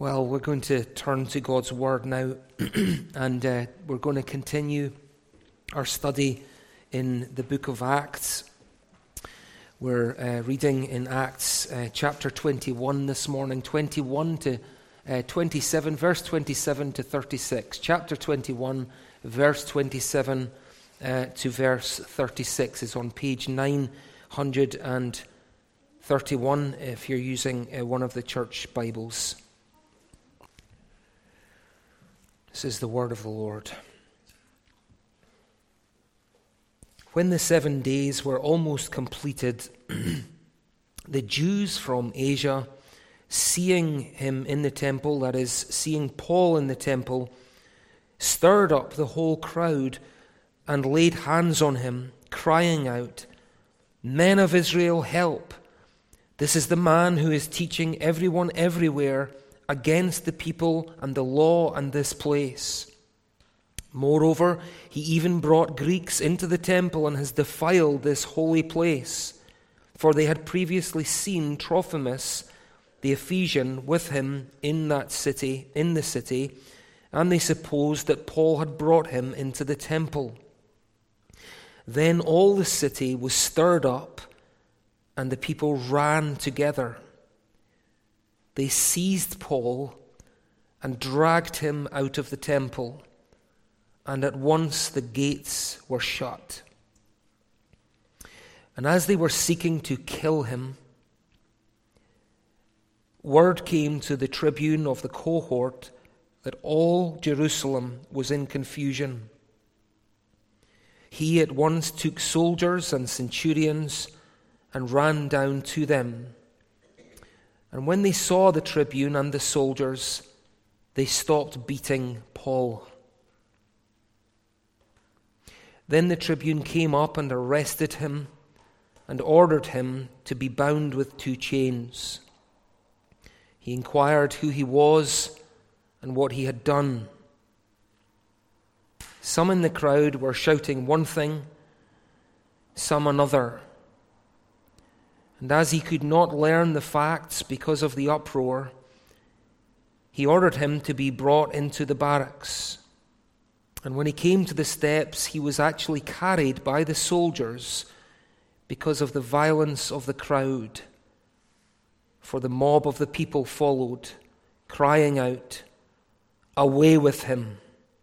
Well, we're going to turn to God's Word now, and we're going to continue our study in the book of Acts. We're reading in Acts chapter 21 this morning, 21 to 27, verse 27 to 36. Chapter 21, verse 27 to verse 36 is on page 931 if you're using one of the church Bibles. This is the word of the Lord. When the 7 days were almost completed, the Jews from Asia, seeing him in the temple, that is, seeing Paul in the temple, stirred up the whole crowd and laid hands on him, crying out, "Men of Israel, help! This is the man who is teaching everyone everywhere against the people and the law and this place. Moreover, he even brought Greeks into the temple and has defiled this holy place." For they had previously seen Trophimus, the Ephesian, with him in the city, and they supposed that Paul had brought him into the temple. Then all the city was stirred up, and the people ran together. They seized Paul and dragged him out of the temple, and at once the gates were shut. And as they were seeking to kill him, word came to the tribune of the cohort that all Jerusalem was in confusion. He at once took soldiers and centurions and ran down to them. And when they saw the tribune and the soldiers, they stopped beating Paul. Then the tribune came up and arrested him and ordered him to be bound with 2 chains. He inquired who he was and what he had done. Some in the crowd were shouting one thing, some another. And as he could not learn the facts because of the uproar, he ordered him to be brought into the barracks. And when he came to the steps, he was actually carried by the soldiers because of the violence of the crowd. For the mob of the people followed, crying out, "Away with him!"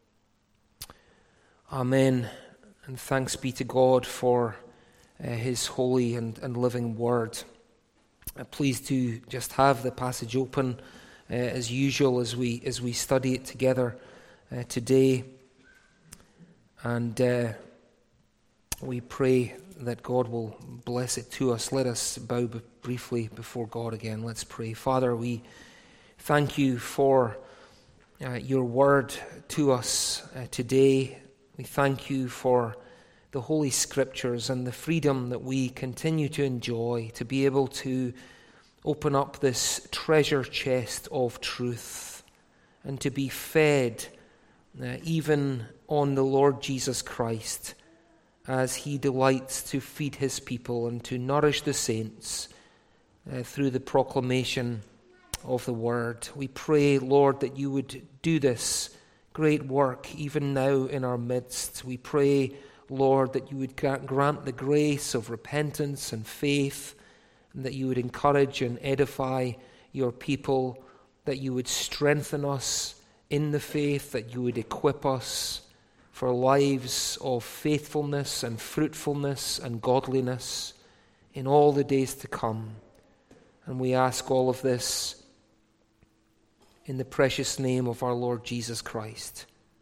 Amen. And thanks be to God for His holy and living word. Please do just have the passage open as usual as we study it together today. And we pray that God will bless it to us. Let us bow briefly before God again. Let's pray. Father, we thank you for your word to us today. We thank you for the Holy Scriptures and the freedom that we continue to enjoy to be able to open up this treasure chest of truth and to be fed even on the Lord Jesus Christ as he delights to feed his people and to nourish the saints through the proclamation of the word. We pray, Lord, that you would do this great work even now in our midst. We pray, Lord, that you would grant the grace of repentance and faith, and that you would encourage and edify your people, that you would strengthen us in the faith, that you would equip us for lives of faithfulness and fruitfulness and godliness in all the days to come. And we ask all of this in the precious name of our Lord Jesus Christ.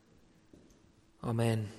Amen.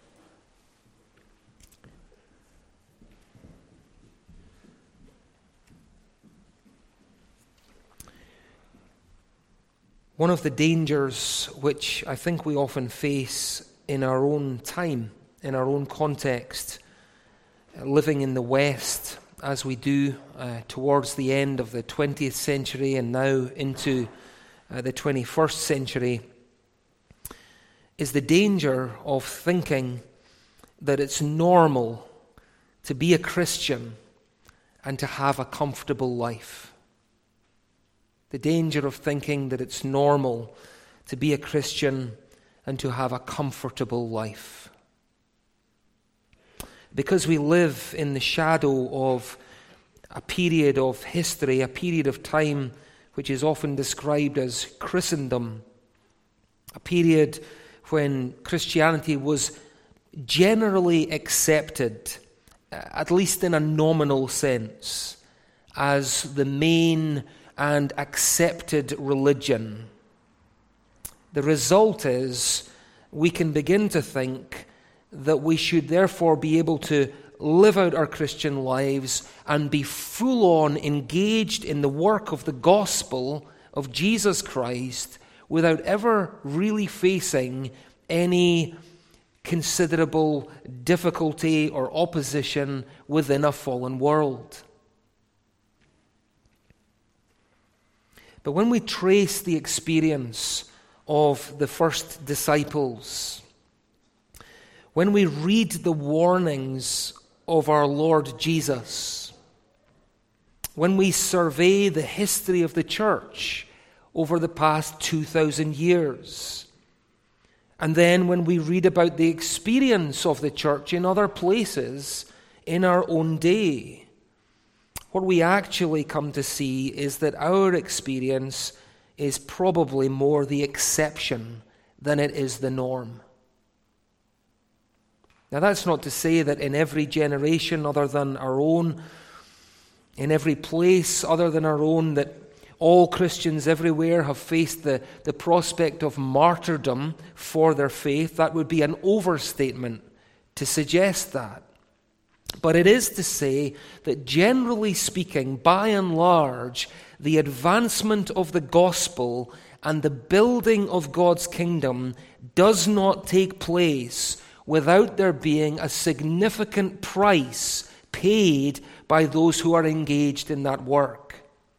One of the dangers which I think we often face in our own time, in our own context, living in the West as we do towards the end of the 20th century and now into the 21st century, is the danger of thinking that it's normal to be a Christian and to have a comfortable life. The danger of thinking that it's normal to be a Christian and to have a comfortable life. Because we live in the shadow of a period of history, a period of time which is often described as Christendom, a period when Christianity was generally accepted, at least in a nominal sense, as the main and accepted religion. The result is we can begin to think that we should therefore be able to live out our Christian lives and be full-on engaged in the work of the gospel of Jesus Christ without ever really facing any considerable difficulty or opposition within a fallen world. But when we trace the experience of the first disciples, when we read the warnings of our Lord Jesus, when we survey the history of the church over the past 2,000 years, and then when we read about the experience of the church in other places in our own day, what we actually come to see is that our experience is probably more the exception than it is the norm. Now, that's not to say that in every generation other than our own, in every place other than our own, that all Christians everywhere have faced the prospect of martyrdom for their faith. That would be an overstatement to suggest that. But it is to say that generally speaking, by and large, the advancement of the gospel and the building of God's kingdom does not take place without there being a significant price paid by those who are engaged in that work.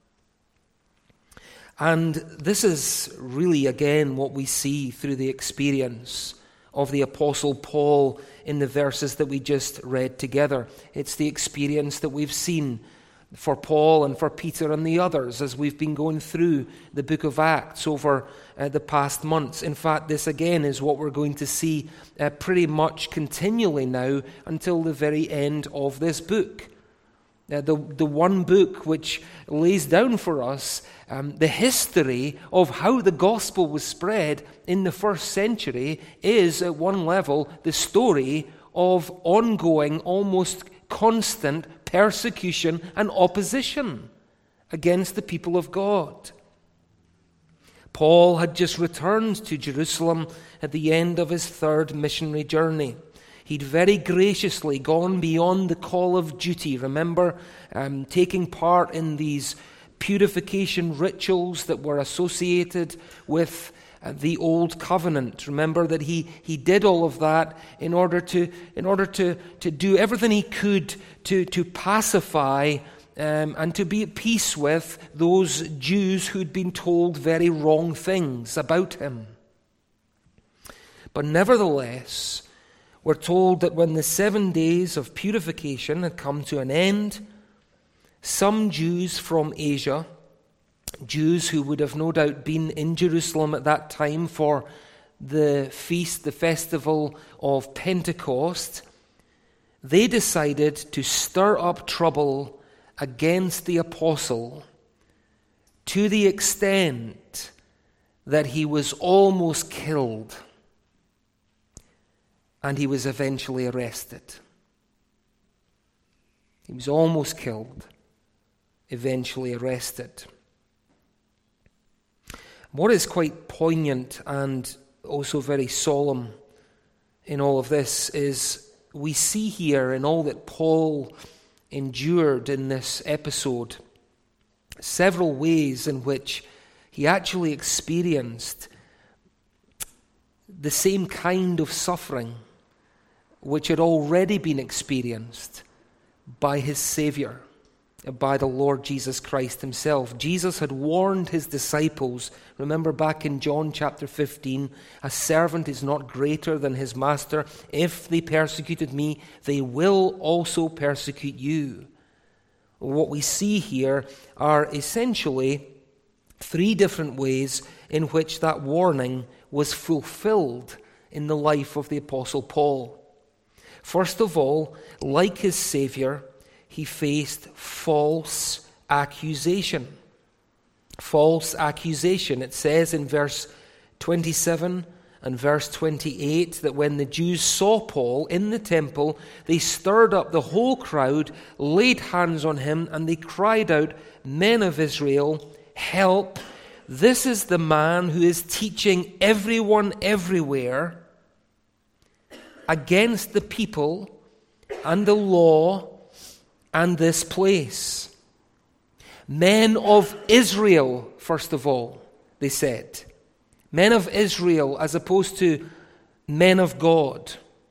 And this is really, again, what we see through the experience of the Apostle Paul in the verses that we just read together. It's the experience that we've seen for Paul and for Peter and the others as we've been going through the book of Acts over the past months. In fact, this again is what we're going to see pretty much continually now until the very end of this book. The one book which lays down for us the history of how the gospel was spread in the first century is, at one level, the story of ongoing, almost constant persecution and opposition against the people of God. Paul had just returned to Jerusalem at the end of his third missionary journey. He'd very graciously gone beyond the call of duty. Remember, taking part in these purification rituals that were associated with the old covenant. Remember that he did all of that in order to do everything he could to pacify and to be at peace with those Jews who'd been told very wrong things about him. But nevertheless, we're told that when the 7 days of purification had come to an end, some Jews from Asia, Jews who would have no doubt been in Jerusalem at that time for the feast, the festival of Pentecost, they decided to stir up trouble against the apostle to the extent that he was almost killed and he was eventually arrested. He was almost killed, eventually arrested. What is quite poignant and also very solemn in all of this is we see here in all that Paul endured in this episode several ways in which he actually experienced the same kind of suffering which had already been experienced by his Savior, by the Lord Jesus Christ himself. Jesus had warned his disciples, remember back in John chapter 15, a servant is not greater than his master. If they persecuted me, they will also persecute you. What we see here are essentially 3 different ways in which that warning was fulfilled in the life of the Apostle Paul. First of all, like his Savior, he faced false accusation. False accusation. It says in verse 27 and verse 28 that when the Jews saw Paul in the temple, they stirred up the whole crowd, laid hands on him, and they cried out, "Men of Israel, help! This is the man who is teaching everyone everywhere against the people and the law and this place." Men of Israel, first of all, they said. Men of Israel as opposed to men of God.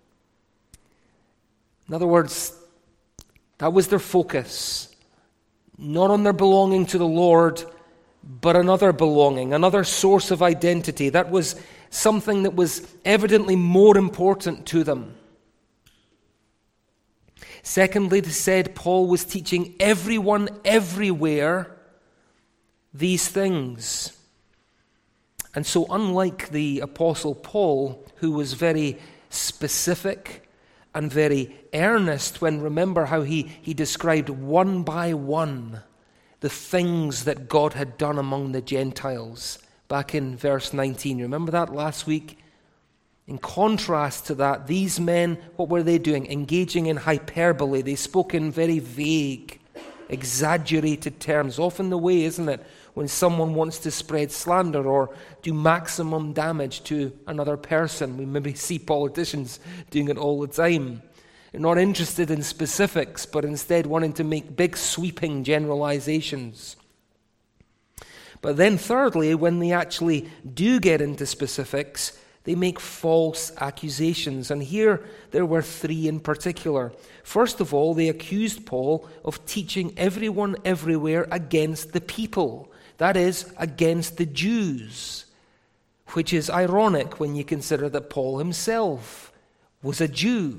In other words, that was their focus. Not on their belonging to the Lord, but another belonging, another source of identity. That was something that was evidently more important to them. Secondly, they said Paul was teaching everyone everywhere these things. And so unlike the Apostle Paul, who was very specific and very earnest when, remember how he described one by one the things that God had done among the Gentiles back in verse 19. Remember that last week? In contrast to that, these men, what were they doing? Engaging in hyperbole. They spoke in very vague, exaggerated terms. Often the way, isn't it, when someone wants to spread slander or do maximum damage to another person. We maybe see politicians doing it all the time. They're not interested in specifics, but instead wanting to make big sweeping generalizations. But then thirdly, when they actually do get into specifics, they make false accusations. And here there were 3 in particular. First of all, they accused Paul of teaching everyone everywhere against the people. That is, against the Jews. Which is ironic when you consider that Paul himself was a Jew.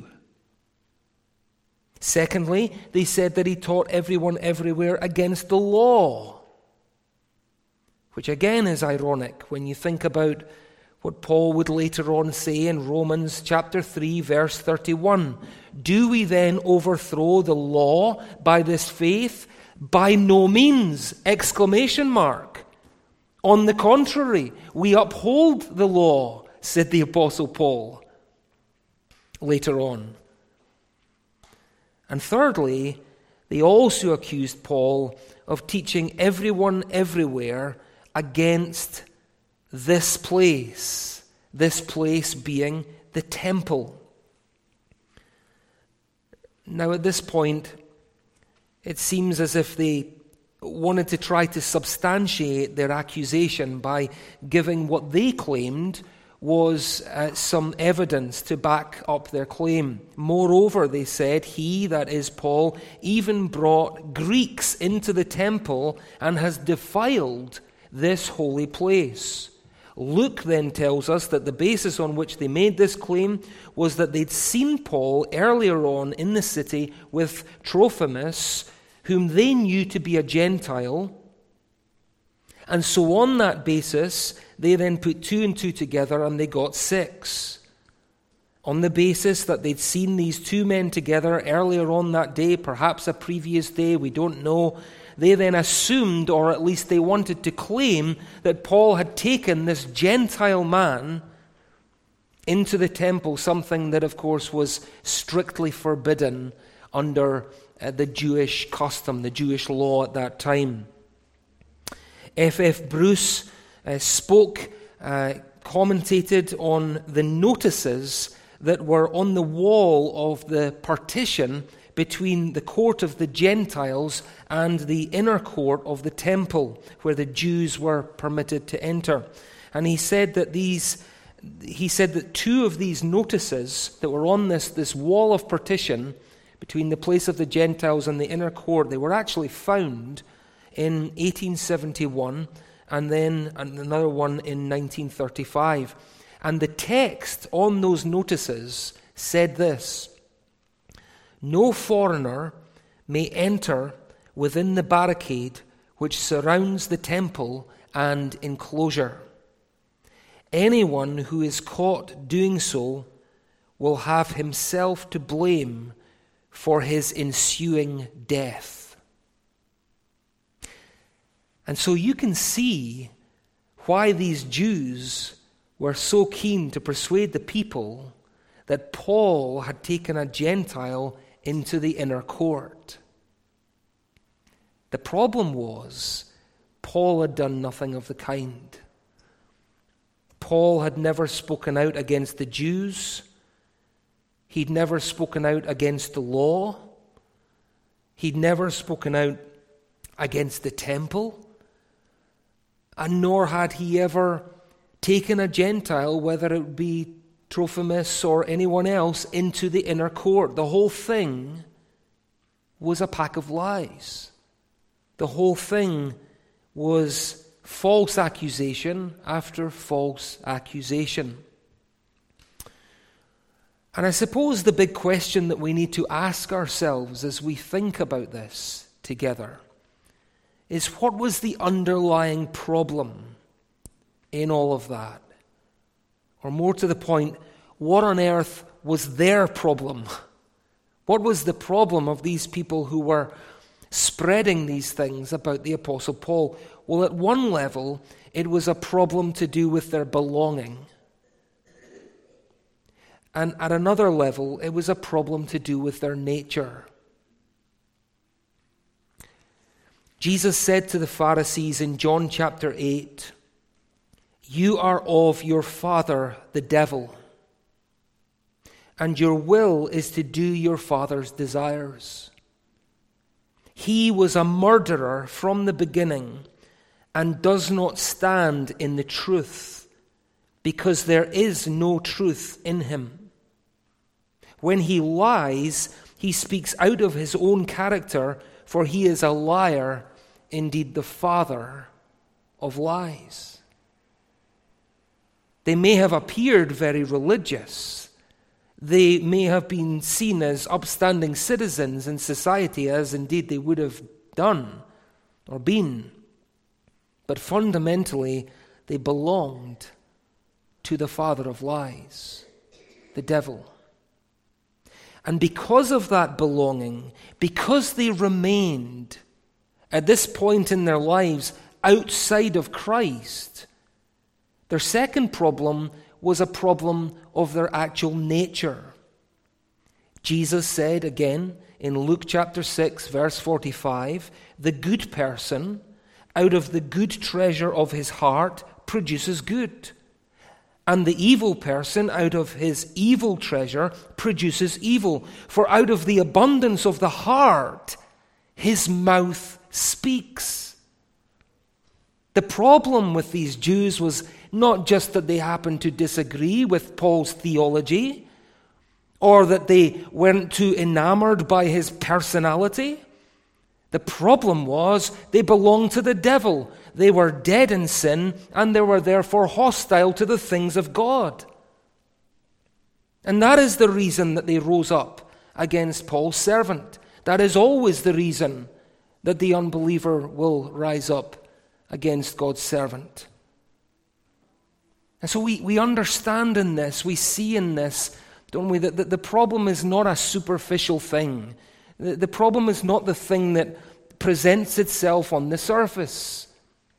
Secondly, they said that he taught everyone everywhere against the law. Which again is ironic when you think about what Paul would later on say in Romans chapter 3, verse 31. Do we then overthrow the law by this faith? By no means! Exclamation mark. On the contrary, we uphold the law, said the Apostle Paul later on. And thirdly, they also accused Paul of teaching everyone everywhere against this place being the temple. Now at this point, it seems as if they wanted to try to substantiate their accusation by giving what they claimed was some evidence to back up their claim. Moreover, they said, he, that is Paul, even brought Greeks into the temple and has defiled this holy place. Luke then tells us that the basis on which they made this claim was that they'd seen Paul earlier on in the city with Trophimus, whom they knew to be a Gentile. And so on that basis, they then put 2 and 2 together and they got 6. On the basis that they'd seen these 2 men together earlier on that day, perhaps a previous day, we don't know, they then assumed, or at least they wanted to claim, that Paul had taken this Gentile man into the temple, something that of course was strictly forbidden under the Jewish custom, the Jewish law at that time. F.F. Bruce commentated on the notices that were on the wall of the partition between the court of the Gentiles and the inner court of the temple, where the Jews were permitted to enter. And he said that 2 of these notices that were on this wall of partition between the place of the Gentiles and the inner court, they were actually found in 1871 and then another one in 1935. And the text on those notices said this: no foreigner may enter within the barricade which surrounds the temple and enclosure. Anyone who is caught doing so will have himself to blame for his ensuing death. And so you can see why these Jews were so keen to persuade the people that Paul had taken a Gentile into the inner court. The problem was, Paul had done nothing of the kind. Paul had never spoken out against the Jews. He'd never spoken out against the law. He'd never spoken out against the temple. And nor had he ever taken a Gentile, whether it be Trophimus or anyone else, into the inner court. The whole thing was a pack of lies. The whole thing was false accusation after false accusation. And I suppose the big question that we need to ask ourselves as we think about this together is, what was the underlying problem in all of that? Or more to the point, what on earth was their problem? What was the problem of these people who were spreading these things about the Apostle Paul? Well, at one level, it was a problem to do with their belonging. And at another level, it was a problem to do with their nature. Jesus said to the Pharisees in John chapter 8, "You are of your father, the devil, and your will is to do your father's desires. He was a murderer from the beginning and does not stand in the truth, because there is no truth in him. When he lies, he speaks out of his own character, for he is a liar, indeed the father of lies." They may have appeared very religious. They may have been seen as upstanding citizens in society, as indeed they would have done or been. But fundamentally, they belonged to the father of lies, the devil. And because of that belonging, because they remained at this point in their lives outside of Christ, their second problem was a problem of their actual nature. Jesus said again in Luke chapter 6, verse 45, "The good person out of the good treasure of his heart produces good. And the evil person out of his evil treasure produces evil. For out of the abundance of the heart, his mouth speaks." The problem with these Jews was not just that they happened to disagree with Paul's theology, or that they weren't too enamored by his personality. The problem was they belonged to the devil. They were dead in sin, and they were therefore hostile to the things of God. And that is the reason that they rose up against Paul's servant. That is always the reason that the unbeliever will rise up against God's servant. And so we understand in this, we see in this, don't we, that the problem is not a superficial thing. The problem is not the thing that presents itself on the surface.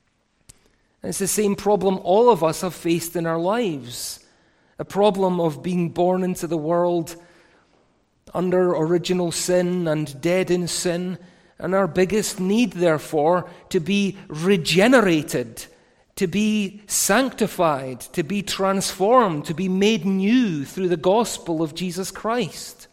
It's the same problem all of us have faced in our lives. A problem of being born into the world under original sin and dead in sin, and our biggest need, therefore, to be regenerated, to be sanctified, to be transformed, to be made new through the gospel of Jesus Christ.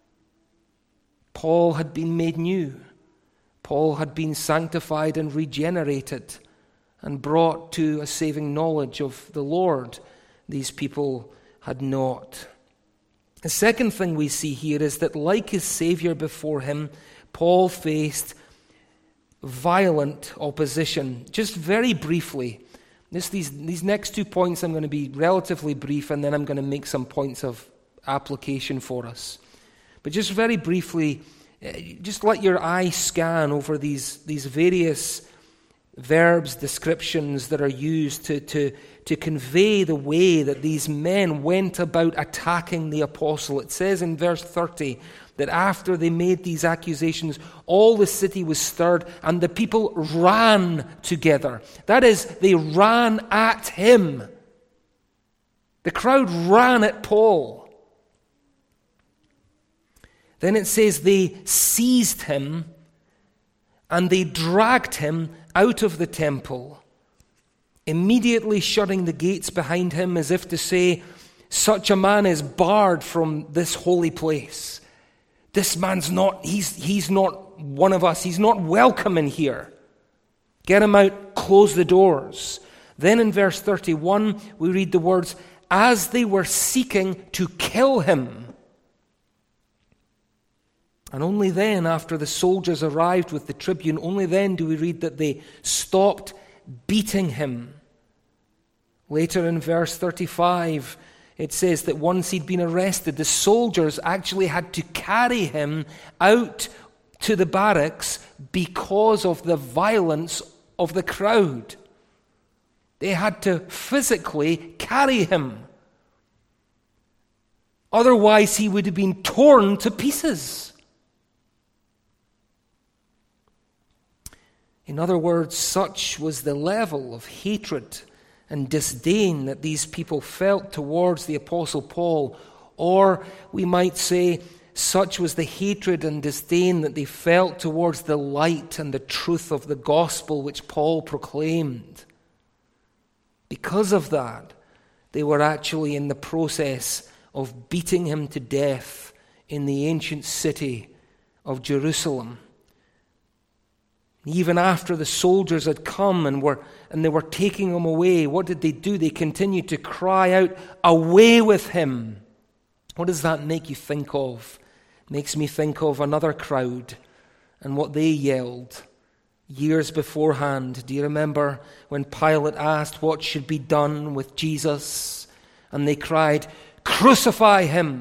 Paul had been made new. Paul had been sanctified and regenerated and brought to a saving knowledge of the Lord. These people had not. The second thing we see here is that, like his Savior before him, Paul faced violent opposition. Just very briefly, these next 2 points I'm going to be relatively brief, and then I'm going to make some points of application for us. But just very briefly, just let your eye scan over these various verbs, descriptions that are used to convey the way that these men went about attacking the apostle. It says in verse 30 that after they made these accusations, all the city was stirred and the people ran together. That is, they ran at him. The crowd ran at Paul. Then it says they seized him and they dragged him out of the temple, immediately shutting the gates behind him, as if to say, such a man is barred from this holy place. This man's not, he's not one of us. He's not welcome in here. Get him out, close the doors. Then in verse 31, we read the words, as they were seeking to kill him. And only then, after the soldiers arrived with the tribune, only then do we read that they stopped beating him. Later in verse 35, it says that once he'd been arrested, the soldiers actually had to carry him out to the barracks because of the violence of the crowd. They had to physically carry him. Otherwise, he would have been torn to pieces. In other words, such was the level of hatred and disdain that these people felt towards the Apostle Paul, or we might say, such was the hatred and disdain that they felt towards the light and the truth of the gospel which Paul proclaimed. Because of that, they were actually in the process of beating him to death in the ancient city of Jerusalem. Even after the soldiers had come and they were taking him away, what did they do? They continued to cry out, "Away with him!" What does that make you think of? It makes me think of another crowd and what they yelled years beforehand. Do you remember when Pilate asked what should be done with Jesus? And they cried, "Crucify him!"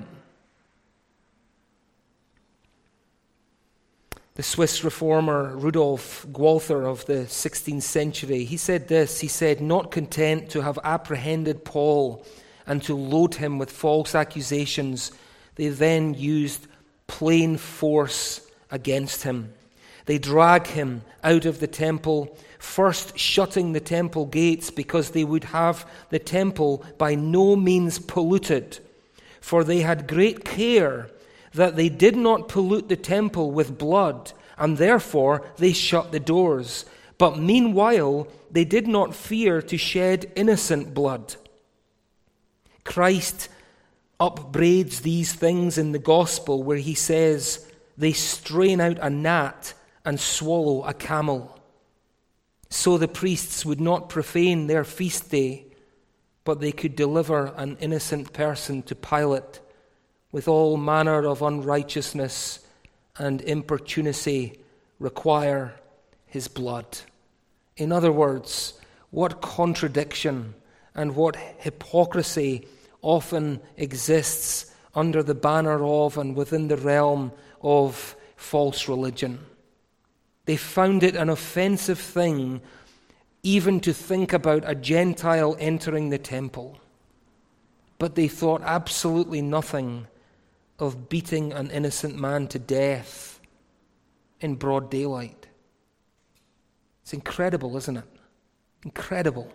The Swiss reformer Rudolf Gualther of the 16th century, he said this, he said, not content to have apprehended Paul and to load him with false accusations, they then used plain force against him. They drag him out of the temple, first shutting the temple gates because they would have the temple by no means polluted, for they had great care that they did not pollute the temple with blood, and therefore they shut the doors. But meanwhile, they did not fear to shed innocent blood. Christ upbraids these things in the gospel where he says, they strain out a gnat and swallow a camel. So the priests would not profane their feast day, but they could deliver an innocent person to Pilate with all manner of unrighteousness and importunacy require his blood. In other words, what contradiction and what hypocrisy often exists under the banner of and within the realm of false religion. They found it an offensive thing even to think about a Gentile entering the temple, but they thought absolutely nothing of beating an innocent man to death in broad daylight. It's incredible, isn't it? Incredible.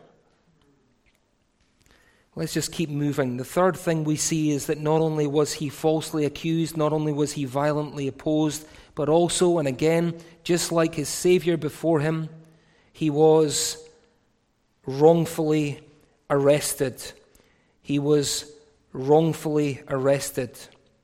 Let's just keep moving. The third thing we see is that not only was he falsely accused, not only was he violently opposed, but also, and again, just like his Savior before him, he was wrongfully arrested. He was wrongfully arrested.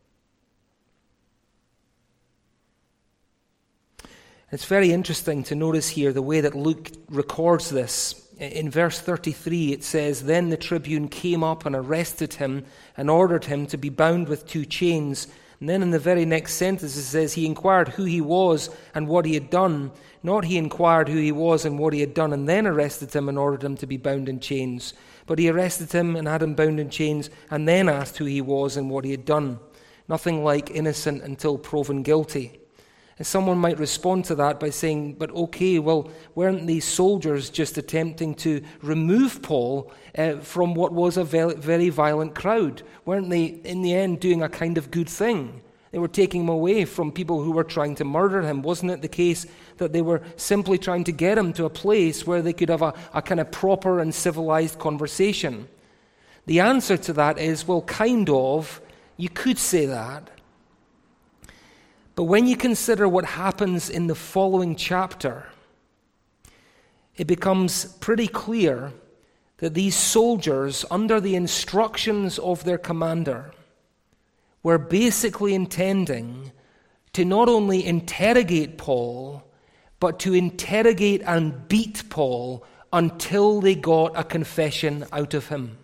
It's very interesting to notice here the way that Luke records this. In verse 33 it says, "Then the tribune came up and arrested him and ordered him to be bound with 2 chains. And then in the very next sentence it says, he inquired who he was and what he had done. Not he inquired who he was and what he had done and then arrested him and ordered him to be bound in chains. But he arrested him and had him bound in chains and then asked who he was and what he had done. Nothing like innocent until proven guilty." And someone might respond to that by saying, but okay, well, weren't these soldiers just attempting to remove Paul from what was a very violent crowd? Weren't they, in the end, doing a kind of good thing? They were taking him away from people who were trying to murder him. Wasn't it the case that they were simply trying to get him to a place where they could have a kind of proper and civilized conversation? The answer to that is, well, kind of. You could say that. But when you consider what happens in the following chapter, it becomes pretty clear that these soldiers, under the instructions of their commander, were basically intending to not only interrogate Paul, but to interrogate and beat Paul until they got a confession out of him.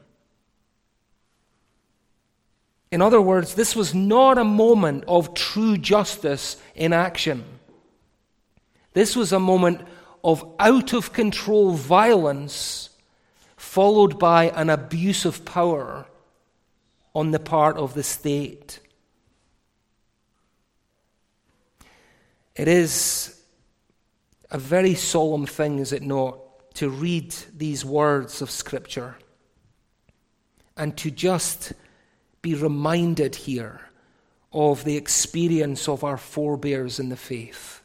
In other words, this was not a moment of true justice in action. This was a moment of out-of-control violence followed by an abuse of power on the part of the state. It is a very solemn thing, is it not, to read these words of Scripture and to just be reminded here of the experience of our forebears in the faith.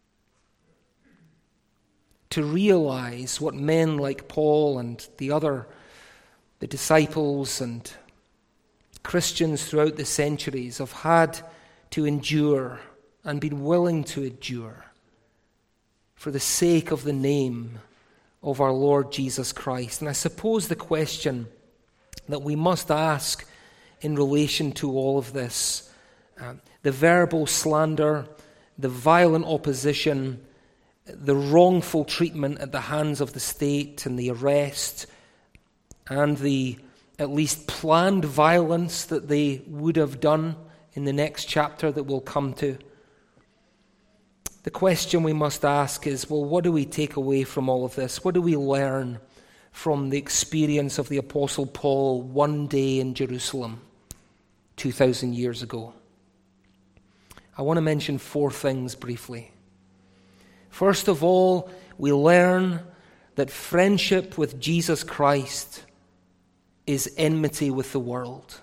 To realize what men like Paul and the disciples and Christians throughout the centuries have had to endure and been willing to endure for the sake of the name of our Lord Jesus Christ. And I suppose the question that we must ask in relation to all of this, the verbal slander, the violent opposition, the wrongful treatment at the hands of the state and the arrest, and the at least planned violence that they would have done in the next chapter that we'll come to. The question we must ask is, well, what do we take away from all of this? What do we learn from the experience of the Apostle Paul one day in Jerusalem 2,000 years ago? I want to mention 4 things briefly. First of all, we learn that friendship with Jesus Christ is enmity with the world.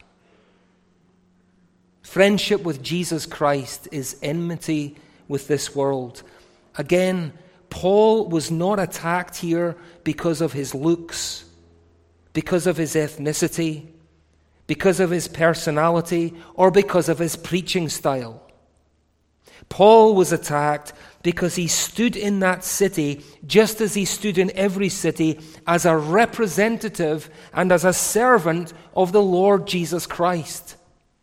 Friendship with Jesus Christ is enmity with this world. Again, Paul was not attacked here because of his looks, because of his ethnicity, because of his personality, or because of his preaching style. Paul was attacked because he stood in that city, just as he stood in every city, as a representative and as a servant of the Lord Jesus Christ.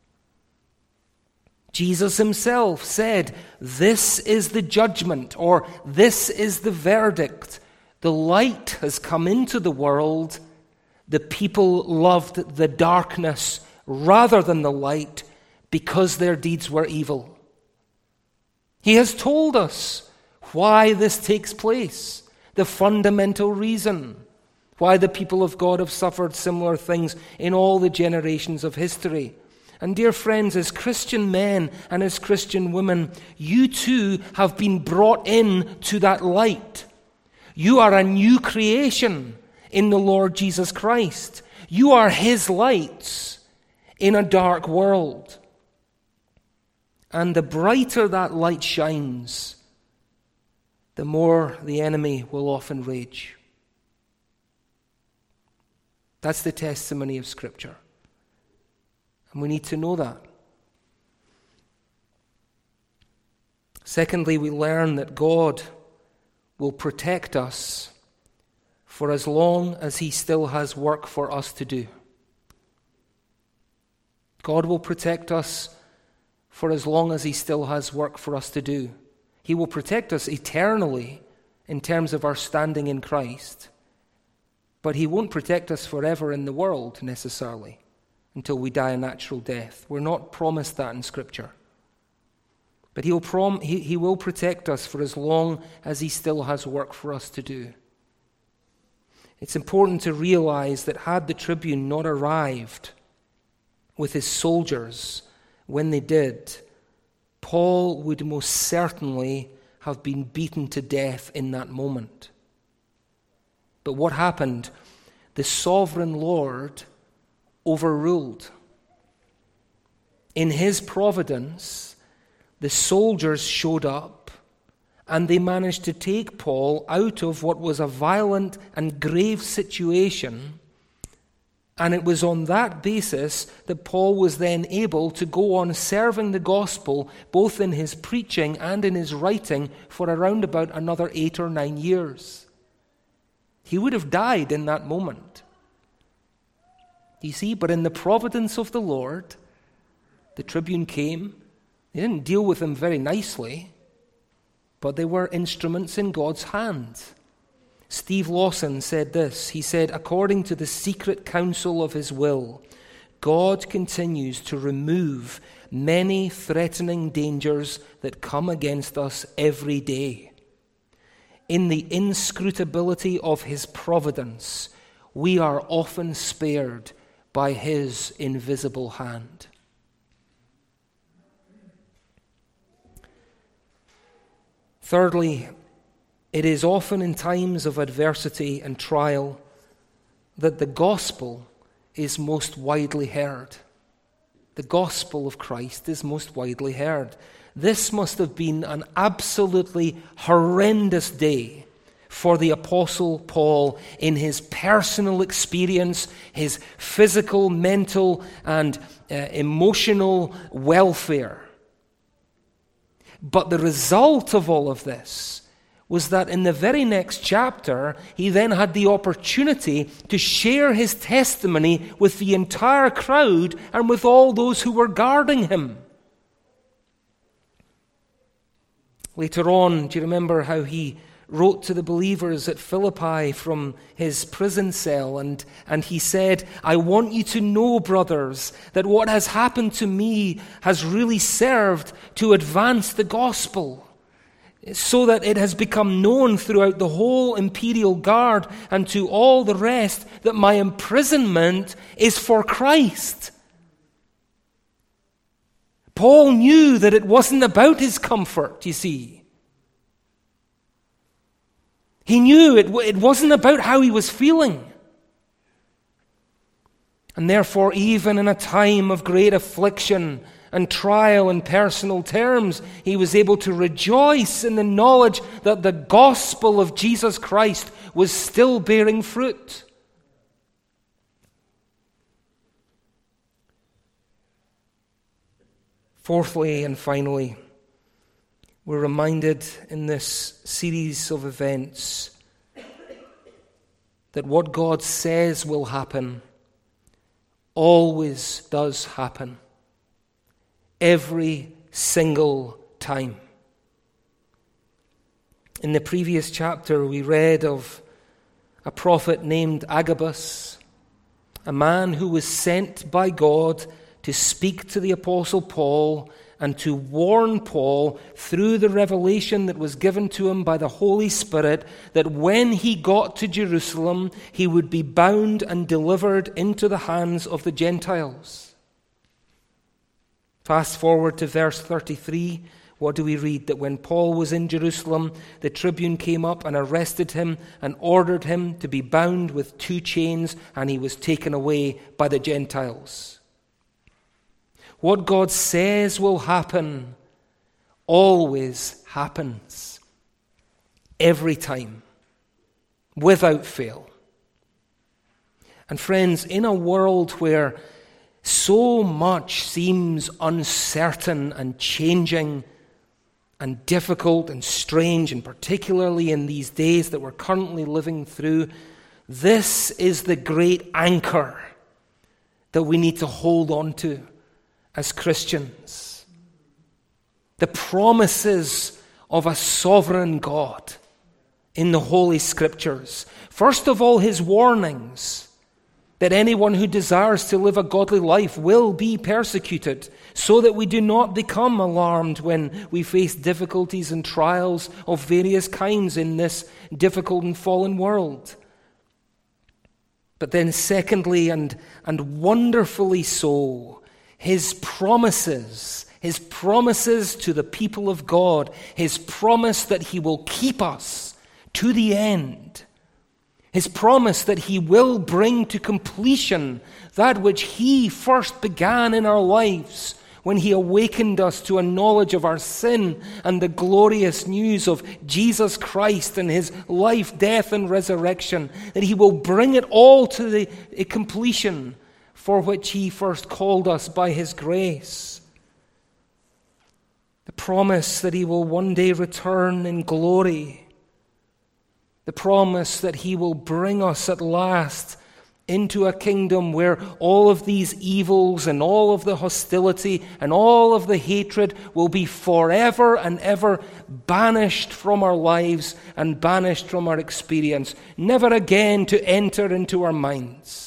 Jesus himself said, "This is the judgment," or "This is the verdict. The light has come into the world. The people loved the darkness rather than the light because their deeds were evil." He has told us why this takes place, the fundamental reason why the people of God have suffered similar things in all the generations of history. And dear friends, as Christian men and as Christian women, you too have been brought in to that light. You are a new creation in the Lord Jesus Christ. You are his lights in a dark world. And the brighter that light shines, the more the enemy will often rage. That's the testimony of Scripture. And we need to know that. Secondly, we learn that God will protect us for as long as he still has work for us to do. God will protect us for as long as he still has work for us to do. He will protect us eternally in terms of our standing in Christ. But he won't protect us forever in the world necessarily until we die a natural death. We're not promised that in Scripture. But he will protect us for as long as he still has work for us to do. It's important to realize that had the tribune not arrived with his soldiers when they did, Paul would most certainly have been beaten to death in that moment. But what happened? The sovereign Lord overruled. In his providence, the soldiers showed up and they managed to take Paul out of what was a violent and grave situation. And it was on that basis that Paul was then able to go on serving the gospel, both in his preaching and in his writing, for around about another 8 or 9 years. He would have died in that moment. You see, but in the providence of the Lord, the tribune came. They didn't deal with him very nicely, but they were instruments in God's hand. Steve Lawson said this. He said, according to the secret counsel of his will, God continues to remove many threatening dangers that come against us every day. In the inscrutability of his providence, we are often spared by his invisible hand. Thirdly, it is often in times of adversity and trial that the gospel is most widely heard. The gospel of Christ is most widely heard. This must have been an absolutely horrendous day for the Apostle Paul in his personal experience, his physical, mental, and emotional welfare. But the result of all of this was that in the very next chapter, he then had the opportunity to share his testimony with the entire crowd and with all those who were guarding him. Later on, do you remember how he wrote to the believers at Philippi from his prison cell, and he said, I want you to know, brothers, that what has happened to me has really served to advance the gospel, so that it has become known throughout the whole imperial guard and to all the rest that my imprisonment is for Christ. Paul knew that it wasn't about his comfort, you see. He knew it wasn't about how he was feeling. And therefore, even in a time of great affliction and trial in personal terms, he was able to rejoice in the knowledge that the gospel of Jesus Christ was still bearing fruit. Fourthly and finally, we're reminded in this series of events that what God says will happen always does happen. Every single time. In the previous chapter, we read of a prophet named Agabus, a man who was sent by God to speak to the Apostle Paul and to warn Paul through the revelation that was given to him by the Holy Spirit that when he got to Jerusalem, he would be bound and delivered into the hands of the Gentiles. Fast forward to verse 33, what do we read? That when Paul was in Jerusalem, the tribune came up and arrested him and ordered him to be bound with 2 chains, and he was taken away by the Gentiles. What God says will happen always happens. Every time. Without fail. And friends, in a world where so much seems uncertain and changing and difficult and strange, and particularly in these days that we're currently living through, this is the great anchor that we need to hold on to as Christians. The promises of a sovereign God in the Holy Scriptures. First of all, his warnings that anyone who desires to live a godly life will be persecuted, so that we do not become alarmed when we face difficulties and trials of various kinds in this difficult and fallen world. But then secondly, and wonderfully so, his promises His promises to the people of God, His promise that He will keep us to the end, His promise that He will bring to completion that which He first began in our lives when He awakened us to a knowledge of our sin and the glorious news of Jesus Christ and His life, death, and resurrection, that He will bring it all to the completion for which He first called us by His grace. The promise that He will one day return in glory. The promise that He will bring us at last into a kingdom where all of these evils and all of the hostility and all of the hatred will be forever and ever banished from our lives and banished from our experience, never again to enter into our minds.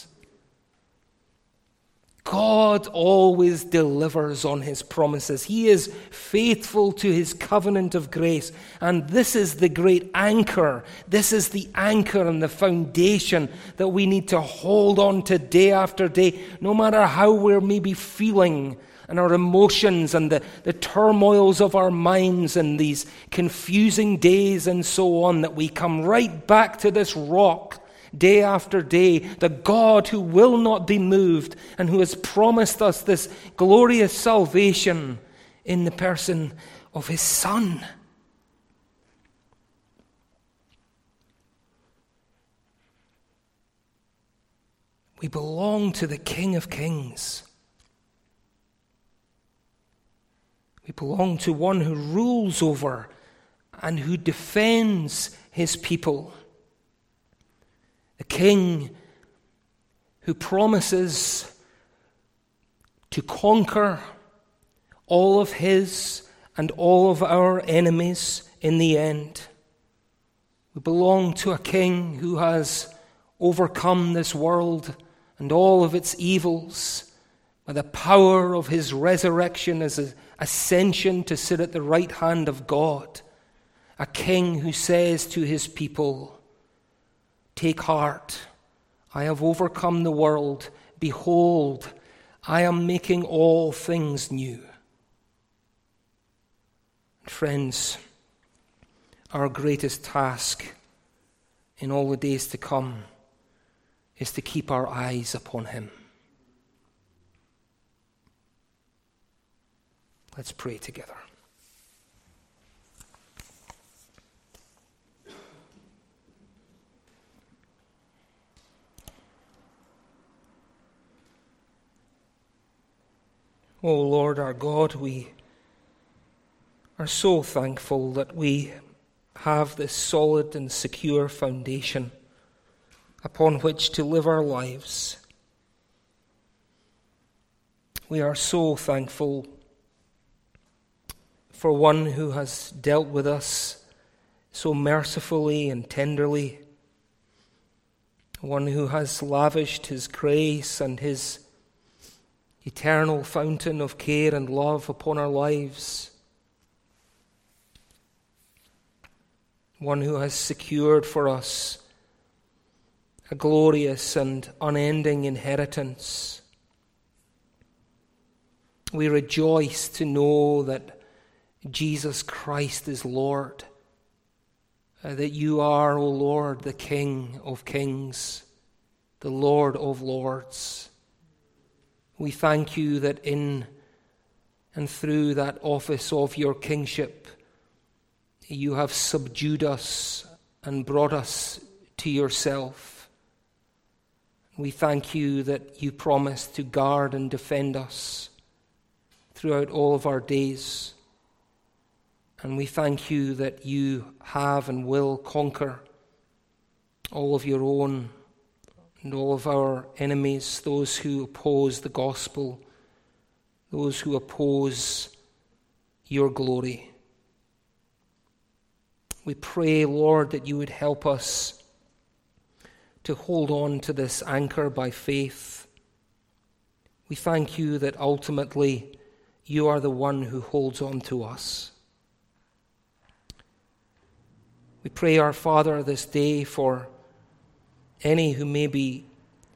God always delivers on His promises. He is faithful to His covenant of grace. And this is the great anchor. This is the anchor and the foundation that we need to hold on to day after day, no matter how we're maybe feeling and our emotions and the turmoils of our minds and these confusing days and so on, that we come right back to this rock day after day, the God who will not be moved and who has promised us this glorious salvation in the person of His Son. We belong to the King of Kings. We belong to one who rules over and who defends His people. A king who promises to conquer all of his and all of our enemies in the end. We belong to a king who has overcome this world and all of its evils by the power of His resurrection, as ascension to sit at the right hand of God. A king who says to His people, "Take heart, I have overcome the world. Behold, I am making all things new." Friends, our greatest task in all the days to come is to keep our eyes upon Him. Let's pray together. O Lord our God, we are so thankful that we have this solid and secure foundation upon which to live our lives. We are so thankful for one who has dealt with us so mercifully and tenderly, one who has lavished His grace and His eternal fountain of care and love upon our lives. One who has secured for us a glorious and unending inheritance. We rejoice to know that Jesus Christ is Lord, that You are, O Lord, the King of Kings, the Lord of Lords. We thank You that in and through that office of Your kingship, You have subdued us and brought us to Yourself. We thank You that You promise to guard and defend us throughout all of our days. And we thank You that You have and will conquer all of Your own and all of our enemies, those who oppose the gospel, those who oppose Your glory. We pray, Lord, that You would help us to hold on to this anchor by faith. We thank You that ultimately You are the one who holds on to us. We pray, our Father, this day for any who may be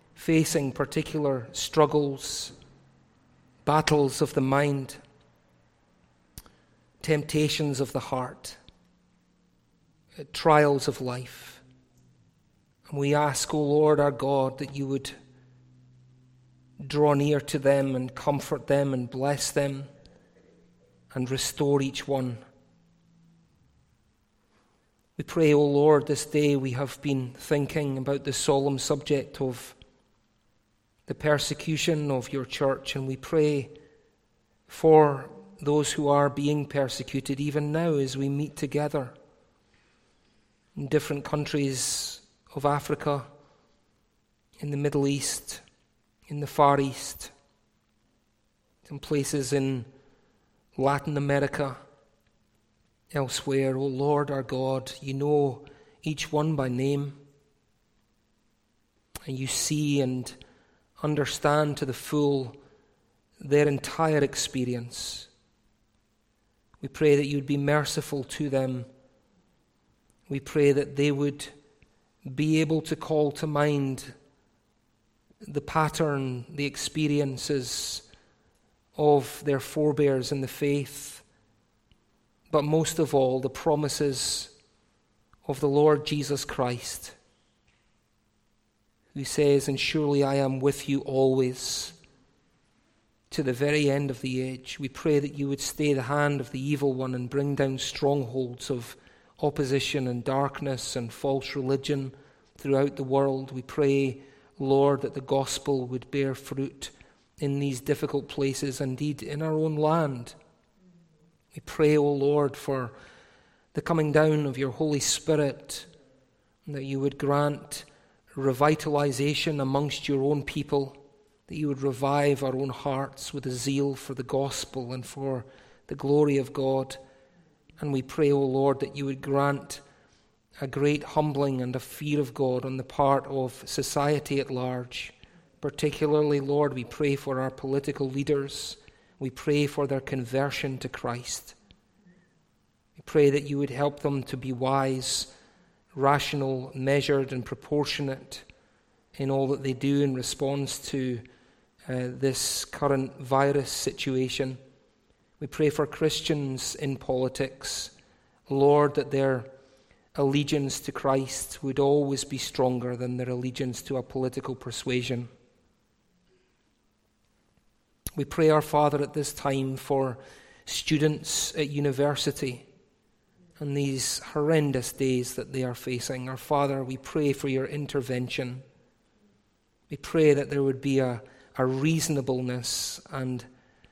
facing particular struggles, battles of the mind. temptations of the heart, trials of life. And we ask, O Lord our God, that you would draw near to them and comfort them and bless them and restore each one. We pray, O Lord, this day we have been thinking about the solemn subject of the persecution of your church, and we pray for those who are being persecuted even now as we meet together in different countries of Africa, in the Middle East, in the Far East, some places in Latin America, elsewhere. O Lord our God, you know each one by name, and you see and understand to the full their entire experience. We pray that you would be merciful to them. We pray that they would be able to call to mind the pattern, the experiences of their forebears in the faith, but most of all, the promises of the Lord Jesus Christ, who says, "And surely I am with you always, to the very end of the age." We pray that you would stay the hand of the evil one and bring down strongholds of opposition and darkness and false religion throughout the world. We pray, Lord, that the gospel would bear fruit in these difficult places, indeed in our own land. We pray, O Lord, for the coming down of your Holy Spirit, and that you would grant revitalization amongst your own people, that you would revive our own hearts with a zeal for the gospel and for the glory of God. And we pray, O Lord, that you would grant a great humbling and a fear of God on the part of society at large. Particularly, Lord, we pray for our political leaders. We pray for their conversion to Christ. We pray that you would help them to be wise, rational, measured, and proportionate in all that they do in response to this current virus situation. We pray for Christians in politics, Lord, that their allegiance to Christ would always be stronger than their allegiance to a political persuasion. We pray, our Father, at this time for students at university and these horrendous days that they are facing. Our Father, we pray for your intervention. We pray that there would be a reasonableness and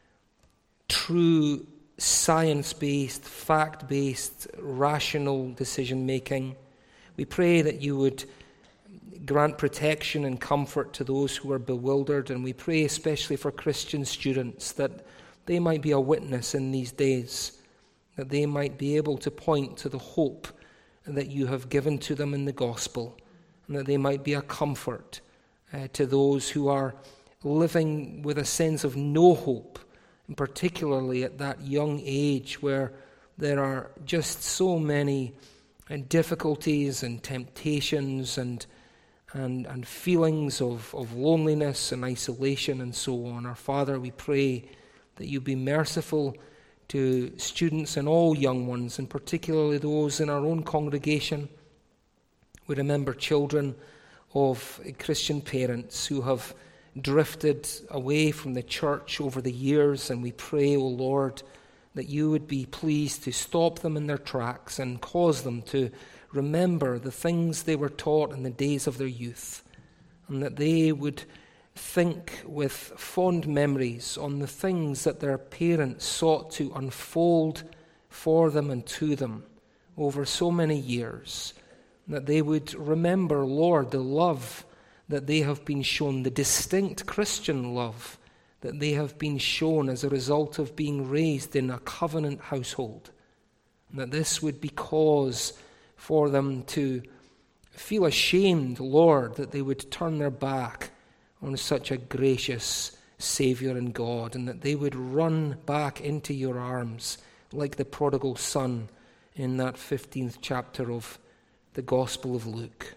true science-based, fact-based, rational decision-making. We pray that you would grant protection and comfort to those who are bewildered, and we pray especially for Christian students that they might be a witness in these days, that they might be able to point to the hope that you have given to them in the gospel, and that they might be a comfort to those who are living with a sense of no hope, and particularly at that young age where there are just so many difficulties and temptations and feelings of loneliness and isolation and so on. Our Father, we pray that you be merciful to students and all young ones, and particularly those in our own congregation. We remember children of Christian parents who have drifted away from the church over the years, and we pray, O Lord, that you would be pleased to stop them in their tracks and cause them to remember the things they were taught in the days of their youth, and that they would think with fond memories on the things that their parents sought to unfold for them and to them over so many years, that they would remember, Lord, the love that they have been shown, the distinct Christian love that they have been shown as a result of being raised in a covenant household, and that this would be cause for them to feel ashamed, Lord, that they would turn their back on such a gracious Savior and God, and that they would run back into your arms like the prodigal son in that 15th chapter of the Gospel of Luke.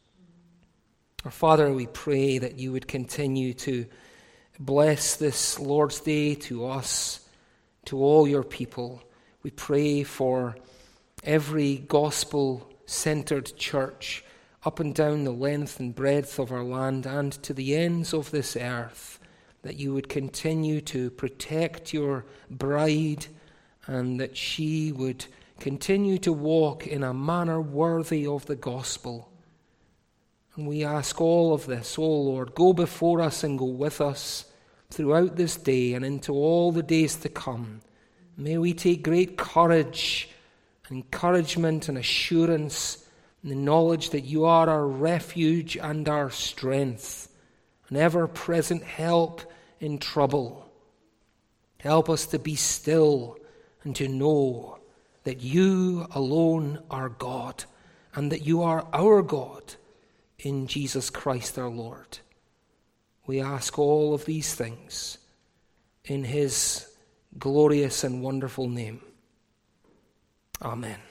Our Father, we pray that you would continue to bless this Lord's Day to us, to all your people. We pray for every gospel-centered church up and down the length and breadth of our land and to the ends of this earth, that you would continue to protect your bride and that she would continue to walk in a manner worthy of the gospel. And we ask all of this, oh Lord, go before us and go with us throughout this day and into all the days to come. May we take great courage, encouragement and assurance in the knowledge that you are our refuge and our strength, an ever-present help in trouble. Help us to be still and to know that you alone are God and that you are our God in Jesus Christ our Lord. We ask all of these things in his glorious and wonderful name. Amen.